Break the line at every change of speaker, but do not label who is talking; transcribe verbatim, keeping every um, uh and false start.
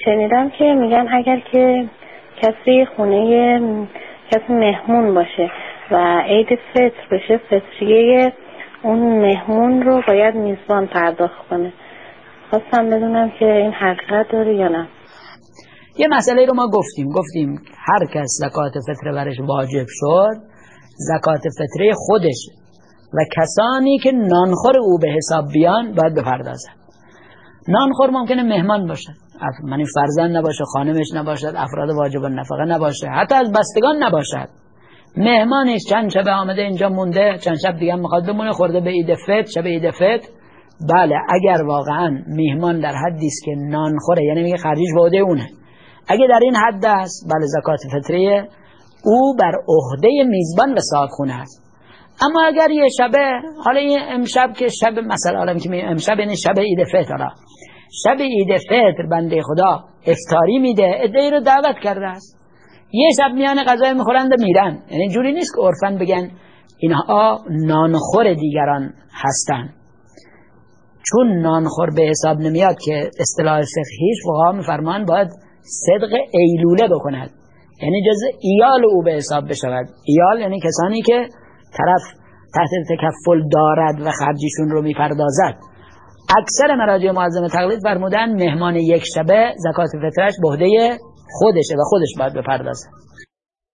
شنیدم که میگن اگر که کسی خونه کسی مهمون باشه و عید فطر بشه، فطریه اون مهمون رو باید میزبان پرداخت کنه. خواستم بدونم که این حقیقت داره یا نه.
یه مسئله رو ما گفتیم گفتیم هر کس زکات فطر برش واجب شد، زکات فطره خودش و کسانی که نانخور او به حساب بیان باید بپردازن. نانخور ممکنه مهمان باشه، یعنی فرزند نباشه، خانمش نباشد، افراد واجب النفقه نباشه، حتی از بستگان نباشد، مهمانش چند شب آمده اینجا مونده، چند شب دیگه میخواد بمونه، خورده به عید فطر، شب عید فطر. بله اگر واقعا مهمان در حدی است که نانخوره، یعنی میگه خرجش به عهده اونه، اگه در این حد است، بله زکات فطریه او بر عهده میزبان و صاحبخونه است. اما اگر یه شبه، حالا این امشب که شب مثلا حالا که امشب یعنی شب عید فطر، شب عید فطر بنده خدا افطاری میده، عده‌ای رو دعوت کرده است، یه شب میان غذای میخورند و میرن، یعنی جوری نیست که عرفاً بگن اینها نانخور دیگران هستن، چون نانخور به حساب نمیاد که اصطلاح فقهیش فقها میفرمان باید صدق ایلوله بکند، یعنی جز ایال او به حساب بشود. ایال یعنی کسانی که طرف تحت تکفل دارد و خرجشون رو میپردازد. اکثر مراجع معظم تقلید فرمودن مهمان یک شبه زکات فطرش به عهده خودشه و خودش باید بپردازه.